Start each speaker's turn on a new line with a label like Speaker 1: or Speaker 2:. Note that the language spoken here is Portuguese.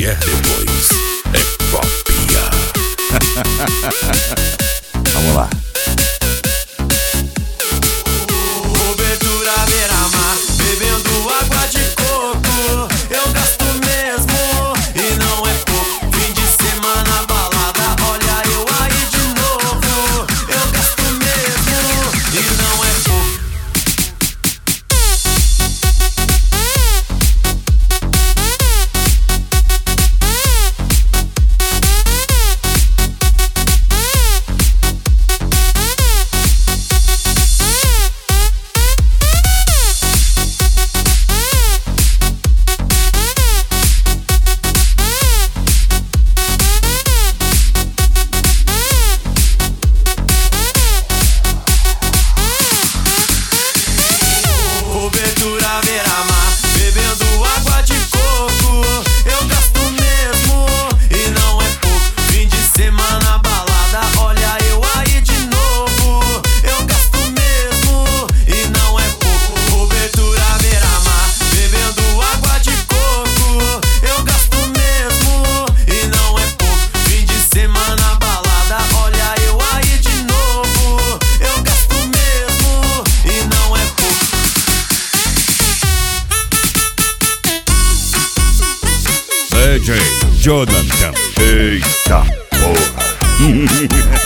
Speaker 1: vier depois é cópia.
Speaker 2: Vamos lá.
Speaker 3: Cobertura beira-mar, bebendo água de coco. Eu gasto mesmo e não é pouco. Fim de semana balada, olha eu aí de novo. Eu gasto mesmo e não é pouco. Cobertura beira-mar, bebendo água de coco. Eu gasto mesmo e não é pouco. Fim de semana balada, olha eu aí de novo. Eu gasto mesmo e não é pouco. Cobertura beira-mar, bebendo água de coco. Eu gasto mesmo e não é pouco. Fim de semana balada, olha eu aí de novo. Eu gasto mesmo e não é pouco.
Speaker 2: DJ Jonathan. Eita porra.